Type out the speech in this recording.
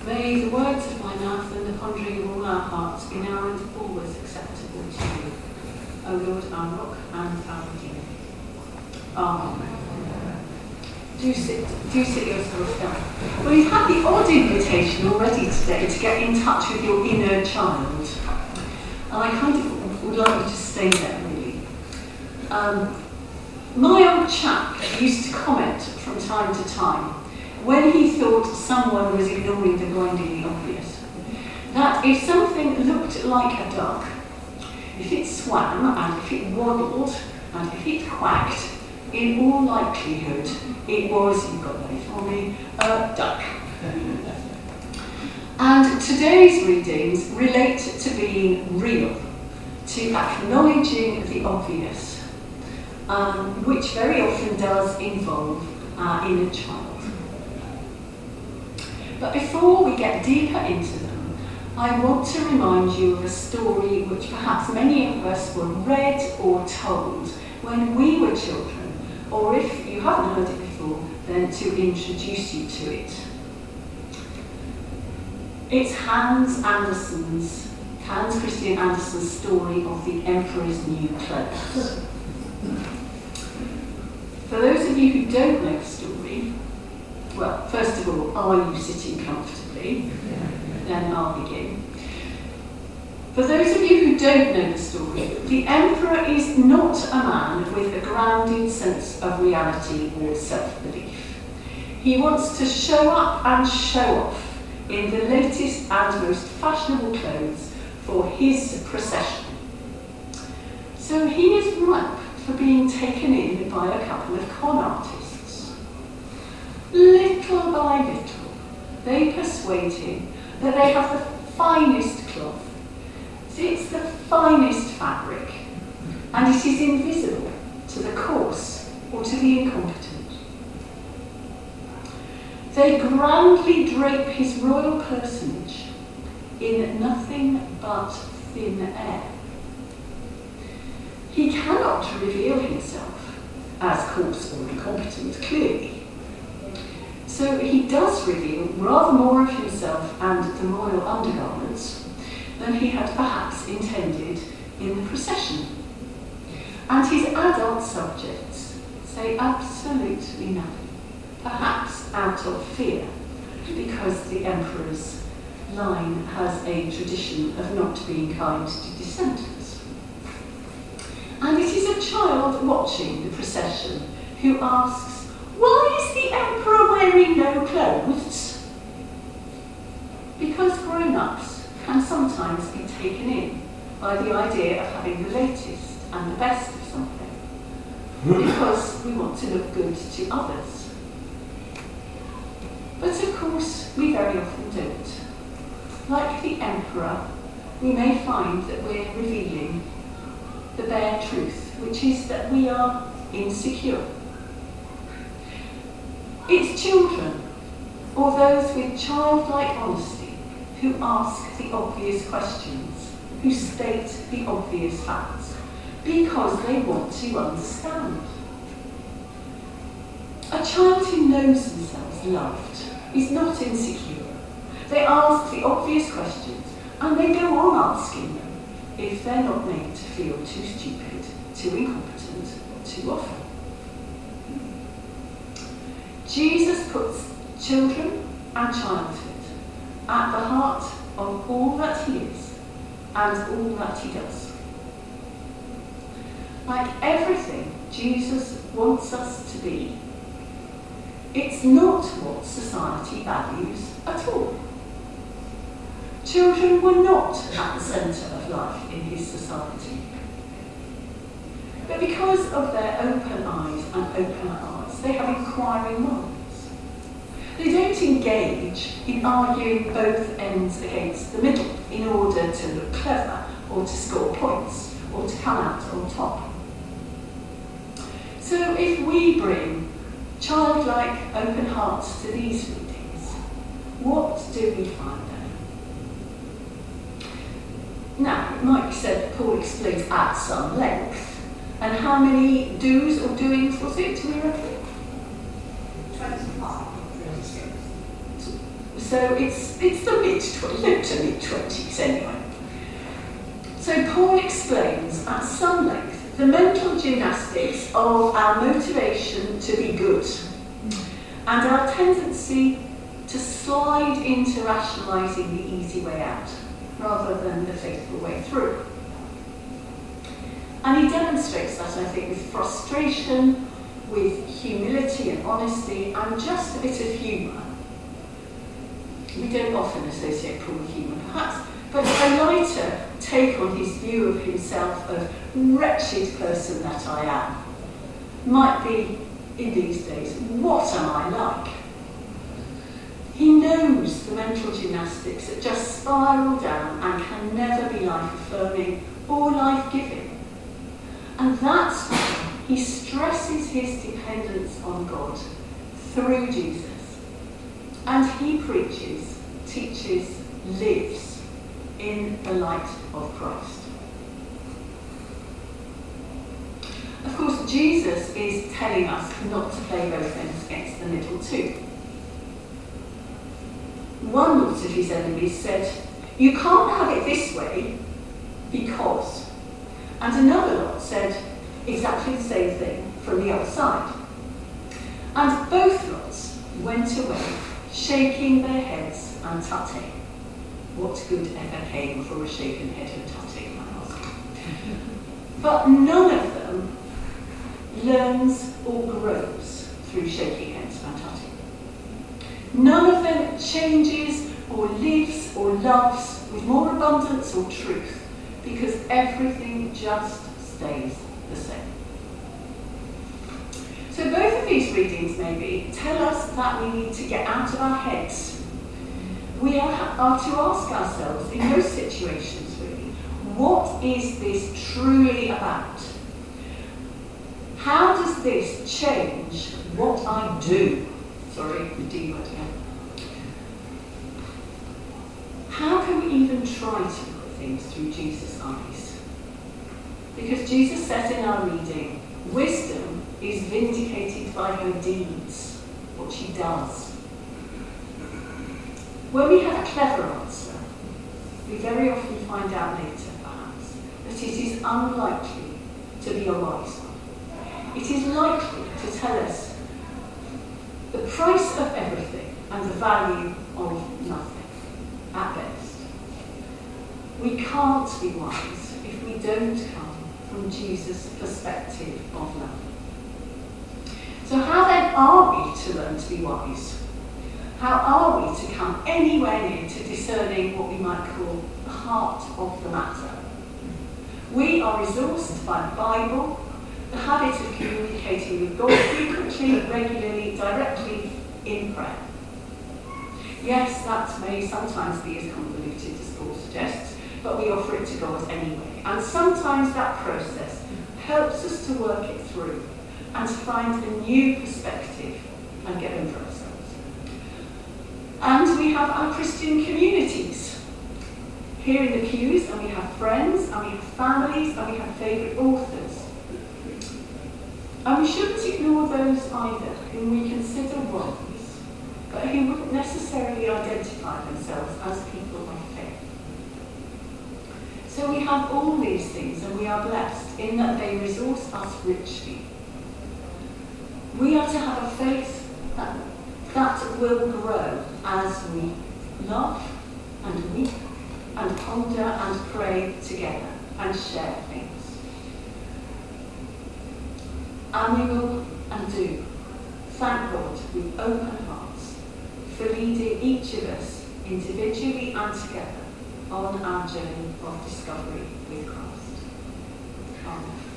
May the words of my mouth and the pondering of all our hearts be now and always acceptable to you, O Lord, our rock and our redeemer. Amen. Do sit yourself down. Well, you've had the odd invitation already today to get in touch with your inner child. And I kind of would like you to stay there, really. My old chap used to comment from time to time when he thought someone was ignoring the blindingly obvious, that if something looked like a duck, if it swam and if it waddled and if it quacked, in all likelihood it was, you've got that for me, a duck. And today's readings relate to being real, to acknowledging the obvious, which very often does involve our inner child. But before we get deeper into them, I want to remind you of a story which perhaps many of us were read or told when we were children, or if you haven't heard it before, then to introduce you to it. It's Hans Christian Andersen's story of the Emperor's New Clothes. For those of you who don't know the story, well, first of all, are you sitting comfortably? Then I'll begin. For those of you who don't know the story, the Emperor is not a man with a grounded sense of reality or self-belief. He wants to show up and show off in the latest and most fashionable clothes for his procession. So he is ripe for being taken in by a couple of con artists. Little by little, they persuade him that they have the finest cloth, it's the finest fabric, and it is invisible to the coarse or to the incompetent. They grandly drape his royal personage in nothing but thin air. He cannot reveal himself as coarse or incompetent, clearly. So he does reveal rather more of himself and the royal undergarments than he had perhaps intended in the procession. And his adult subjects say absolutely nothing, perhaps out of fear, because the Emperor's line has a tradition of not being kind to dissenters. And it is a child watching the procession who asks, "Why is the Emperor wearing no clothes?" Because grown-ups can sometimes be taken in by the idea of having the latest and the best of something, because we want to look good to others. But of course, we very often don't. Like the Emperor, we may find that we're revealing the bare truth, which is that we are insecure. It's children, or those with childlike honesty, who ask the obvious questions, who state the obvious facts, because they want to understand. A child who knows themselves loved is not insecure. They ask the obvious questions, and they go on asking them if they're not made to feel too stupid, too incompetent, too often. Jesus puts children and childhood at the heart of all that he is and all that he does. Like everything Jesus wants us to be, it's not what society values at all. Children were not at the centre of life in his society. But because of their open eyes and open hearts, they have inquiring minds. They don't engage in arguing both ends against the middle in order to look clever or to score points or to come out on top. So if we bring childlike open hearts to these readings, what do we find then? Now, it might be said that Paul explains at some length, and how many do's or doings was it, do we reckon? 25. So it's the low to mid-20s anyway. So Paul explains at some length the mental gymnastics of our motivation to be good and our tendency to slide into rationalising the easy way out rather than the faithful way through. And he demonstrates that, I think, with frustration, with humility and honesty, and just a bit of humour. We don't often associate Paul with humour, perhaps, but a lighter take on his view of himself of wretched person that I am might be, in these days, what am I like? He knows the mental gymnastics that just spiral down and can never be life-affirming or life-giving. And that's why he stresses his dependence on God through Jesus. And he preaches, teaches, lives in the light of Christ. Of course, Jesus is telling us not to play both ends against the middle too. One lot of his enemies said, you can't have it this way because. And another lot said exactly the same thing from the other side. And both lots went away, shaking their heads and tutting. What good ever came for a shaken head and tutting, I ask. But none of them learns or grows through shaking heads and tutting. None of them changes or lives or loves with more abundance or truth, because everything just stays the same. So both of these readings maybe tell us that we need to get out of our heads. We are to ask ourselves in those situations really, what is this truly about? How does this change what I do? Sorry, the D word again. How can we even try to look at things through Jesus' eyes? Because Jesus says in our reading, wisdom is vindicated by her deeds, what she does. When we have a clever answer, we very often find out later, perhaps, that it is unlikely to be a wise one. It is likely to tell us the price of everything and the value of nothing, at best. We can't be wise if we don't come from Jesus' perspective of love. So how then are we to learn to be wise? How are we to come anywhere near to discerning what we might call the heart of the matter? We are resourced by the Bible, the habit of communicating with God frequently, regularly, directly in prayer. Yes, that may sometimes be as convoluted as Paul suggests, but we offer it to God anyway. And sometimes that process helps us to work it through and to find a new perspective and get over ourselves. And we have our Christian communities here in the pews, and we have friends, and we have families, and we have favourite authors. And we shouldn't ignore those either, whom we consider wise, but who wouldn't necessarily identify themselves as people by faith. So we have all these things, and we are blessed in that they resource us richly. We are to have a faith that will grow as we love and weep and ponder and pray together and share things. And we will and do thank God with open hearts for leading each of us individually and together on our journey of discovery with Christ. Amen.